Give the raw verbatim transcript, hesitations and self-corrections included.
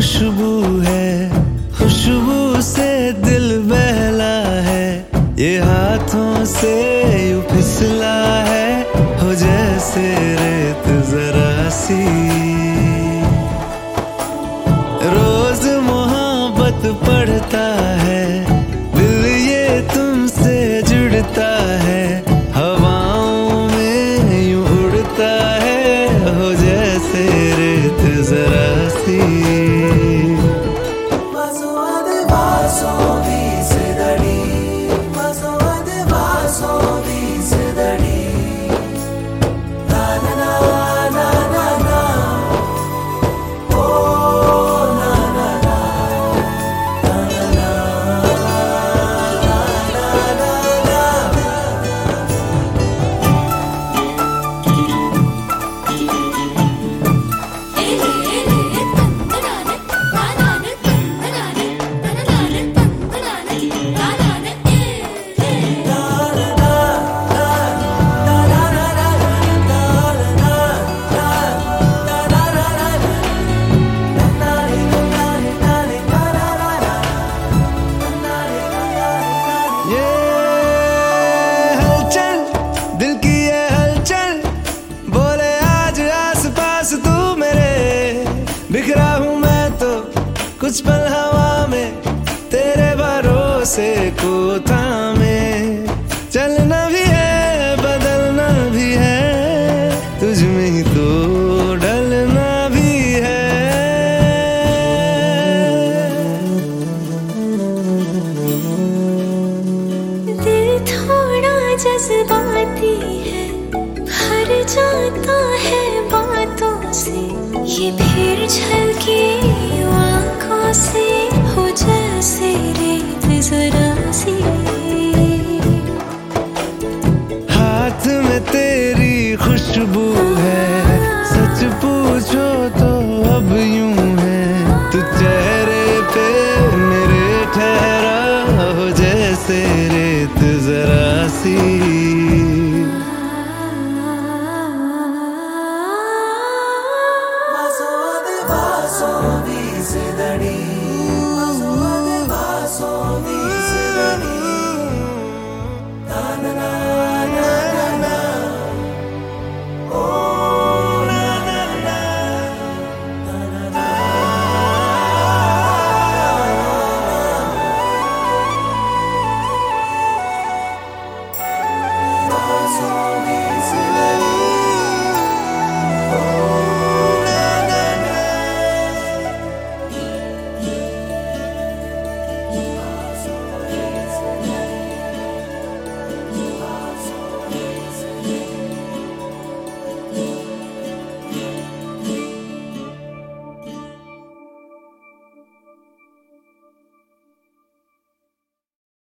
खुशबू है, खुशबू से दिल बहला है, ये हाथों से यूं फिसला है, हो जैसे रेत जरा सी। रोज मोहब्बत पढ़ता है, दिल ये तुमसे जुड़ता है, हवाओं में यूं उड़ता है, हो जैसे रेत जरा सी। बिखरा हूँ मैं तो कुछ पल हवा में, तेरे भरोसे को थामे। चलना भी है, बदलना भी है, तुझ में ही तो ढलना भी है। दिल थोड़ा जज्बाती है, भर जाता है बातों से, ये फिर झलके आँखों से, हो जैसे रेत जरा सी। हाथ में तेरी खुशबू है, सच पूछो तो अब यूं है, तू चेहरे पे मेरे ठहरा, हो जैसे रेत जरा सी। Paso di sedani